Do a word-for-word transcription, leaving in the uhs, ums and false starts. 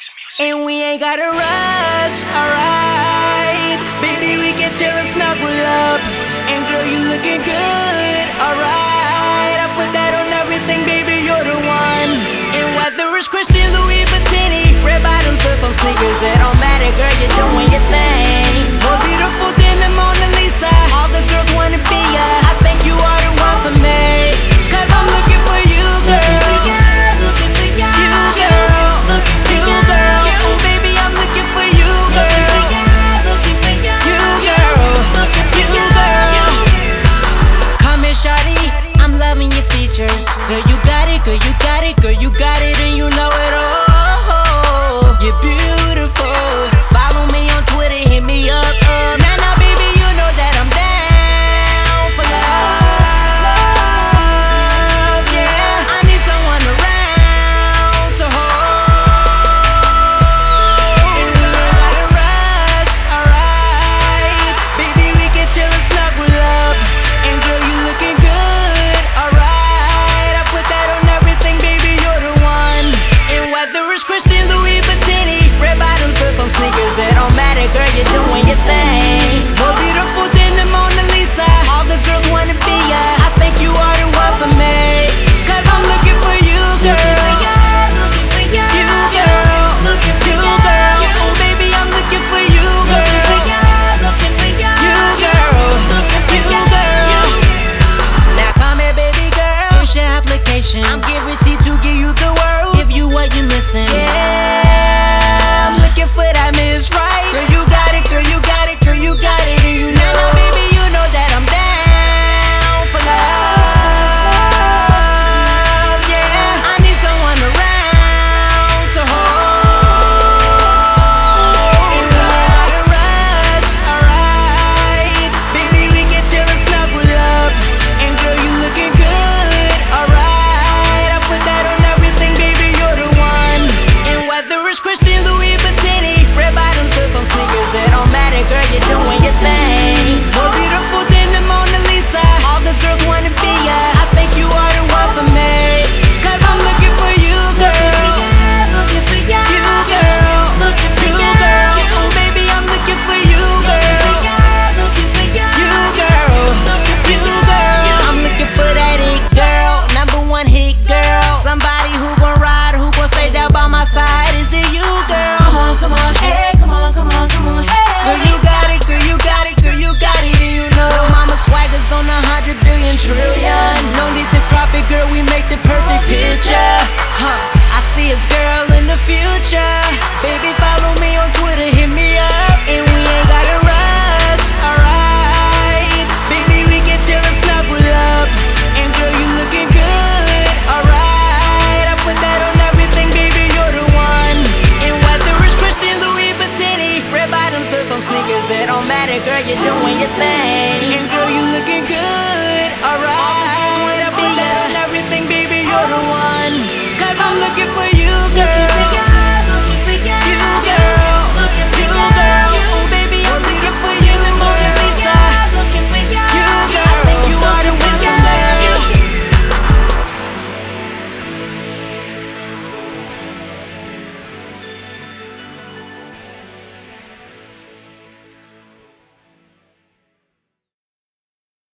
And we ain't gotta rush, alright. Baby, we can chill and snuggle up. And girl, you looking good, alright. I put that on everything, baby, you're the one. And whether it's Christian, Louis Vuitton, red bottoms or some sneakers, it don't matter, girl, you're doing your thing. More beautiful than the Mona Lisa, all the girls wanna be ya. I think you are the one for me, cause I'm looking for you, girl. Girl, you got it, girl, you got it, girl, you got it, and you know it all. You're beautiful. Follow me on Twitter, hit me up, up. Now, now, baby, you know that I'm down for love. Yeah, I need someone around to hold. And we ain't gotta rush, alright. Baby, we can chill and snuggle up. And girl, you looking good, alright. Some sneakers, it don't matter, girl, you're doing your thing. More beautiful than the Mona Lisa, all the girls wanna be ya. I think you are the one for me, cause I'm looking for you, girl. You, girl, looking for you, girl. Oh, baby, I'm looking for you, girl. You, girl, looking for you, girl. Now come here, baby girl, here's your application. I'm guaranteed to give you the world, give you what you're missing. Yeah, for that miss right. Girl, you got it, girl, you got it, girl, you got it, and you know, now, baby, you know that I'm down for love. Yeah, I need someone around to hold. And we ain't gotta rush, alright. Baby, we can chill and snuggle up. And girl, you looking good, alright. I put that on everything, baby, you're the one. And whether it's Christian, Louis Vuitton, red bottoms or some sneakers, it don't matter, girl, you're doing your thing. More beautiful than the Mona Lisa, all the girls wanna be ya. I think you are the one for me, cause I'm looking for you, girl. You, girl, looking for you, girl. Oh, baby, I'm looking for you, girl. You, girl, looking for you, girl. I'm looking for that it, girl, number one hit, girl. Somebody who gon' ride, who gon' stay down by my side. Is it you, girl? Come on, come on, hey, come on, come on, come on, hey. Girl, you got it, girl, you got it, girl, you got it, and you know mama swagger's on a hundred billion trillion. No need to crop it, girl, we make the perfect picture. Huh, I see us, girl, in the future. Baby, follow me on Twitter, hit me up, and we ain't gotta rush, alright. Baby, we can chill and snuggle up. And girl, you looking good, alright. I put that on everything, baby, you're the one. And whether it's Christian, Louis Vuitton, red bottoms or some sneakers, it don't matter, girl, you're doing your thing. And girl, you looking good, alright. All the girls wanna be that on everything, baby, you're the one. Cause I'm looking for you, girl.